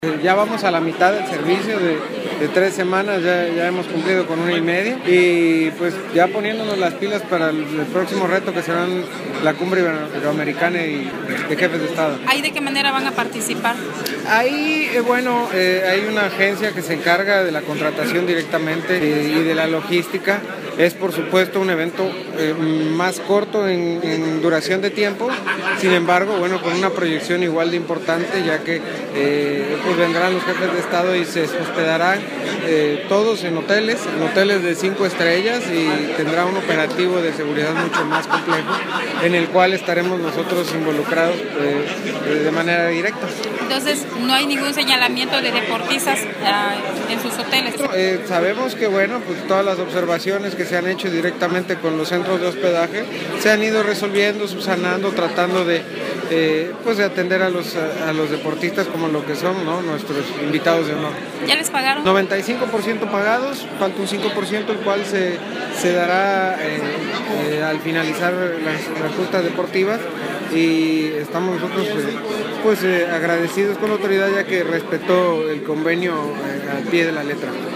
Ya vamos a la mitad del servicio de 3 semanas, ya hemos cumplido con 1.5 y pues ya poniéndonos las pilas para el próximo reto que será la cumbre iberoamericana y de jefes de Estado. ¿Ahí de qué manera van a participar? Ahí, hay una agencia que se encarga de la contratación directamente y de la logística. Es por supuesto un evento más corto en duración de tiempo, sin embargo, con una proyección igual de importante, ya que pues vendrán los jefes de Estado y se hospedarán todos en hoteles de 5 estrellas y tendrá un operativo de seguridad mucho más complejo, en el cual estaremos nosotros involucrados de manera directa. Entonces, no hay ningún señalamiento de deportistas en sus hoteles. Sabemos que pues todas las observaciones que se han hecho directamente con los centros de hospedaje se han ido resolviendo, subsanando, tratando de atender a los deportistas como lo que son, ¿no? Nuestros invitados de honor. ¿Ya les pagaron? 95% pagados, falta un 5% el cual se dará al finalizar las justas deportivas, y estamos nosotros agradecidos con la autoridad, ya que respetó el convenio al pie de la letra.